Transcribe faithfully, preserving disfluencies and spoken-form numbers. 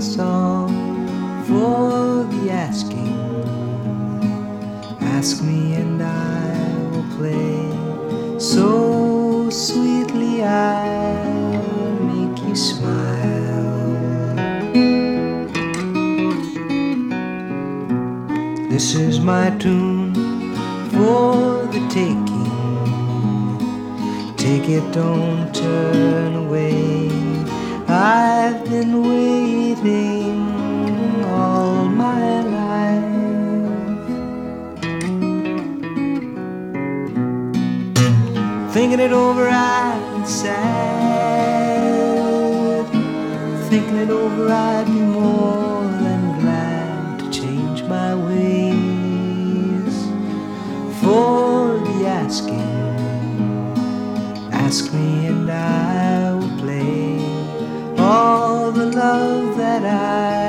song for the asking. Ask me and I will play so sweetly I'll make you smile. This is my tune for the taking. Take it, don't turn away. I've been waiting all my life, thinking it over I'd sad, thinking it over I'd be more than glad to change my ways for the asking. Ask me and I will play all the love that I